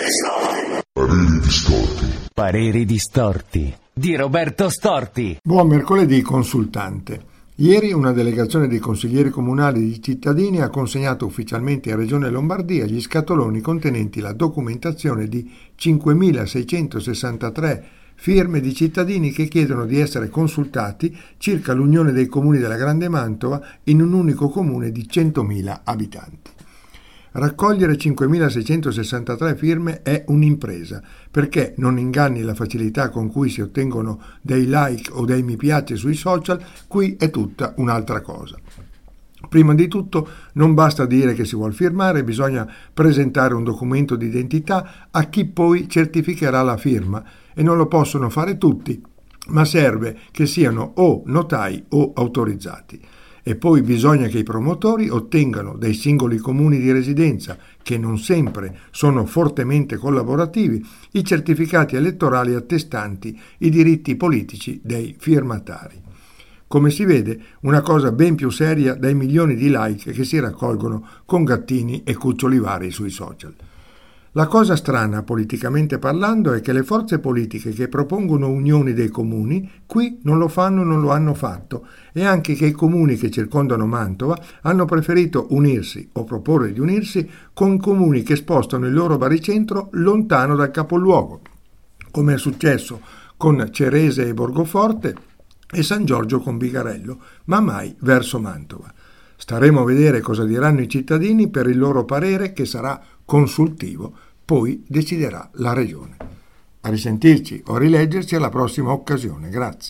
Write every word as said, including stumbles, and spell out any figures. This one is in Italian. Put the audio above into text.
Pareri distorti. Pareri distorti di Roberto Storti. Buon mercoledì, consultante. Ieri una delegazione di consiglieri comunali di cittadini ha consegnato ufficialmente in Regione Lombardia gli scatoloni contenenti la documentazione di cinquemilaseicentosessantatré firme di cittadini che chiedono di essere consultati circa l'unione dei comuni della Grande Mantova in un unico comune di centomila abitanti. Raccogliere cinquemilaseicentosessantatré firme è un'impresa, perché non inganni la facilità con cui si ottengono dei like o dei mi piace sui social, qui è tutta un'altra cosa. Prima di tutto non basta dire che si vuol firmare, bisogna presentare un documento di identità a chi poi certificherà la firma e non lo possono fare tutti, ma serve che siano o notai o autorizzati. E poi bisogna che i promotori ottengano dai singoli comuni di residenza, che non sempre sono fortemente collaborativi, i certificati elettorali attestanti i diritti politici dei firmatari. Come si vede, una cosa ben più seria dai milioni di like che si raccolgono con gattini e cuccioli vari sui social. La cosa strana, politicamente parlando, è che le forze politiche che propongono unioni dei comuni qui non lo fanno e non lo hanno fatto, e anche che i comuni che circondano Mantova hanno preferito unirsi o proporre di unirsi con comuni che spostano il loro baricentro lontano dal capoluogo, come è successo con Cerese e Borgoforte e San Giorgio con Bigarello, ma mai verso Mantova. Staremo a vedere cosa diranno i cittadini per il loro parere, che sarà consultivo, poi deciderà la Regione. A risentirci o a rileggerci alla prossima occasione. Grazie.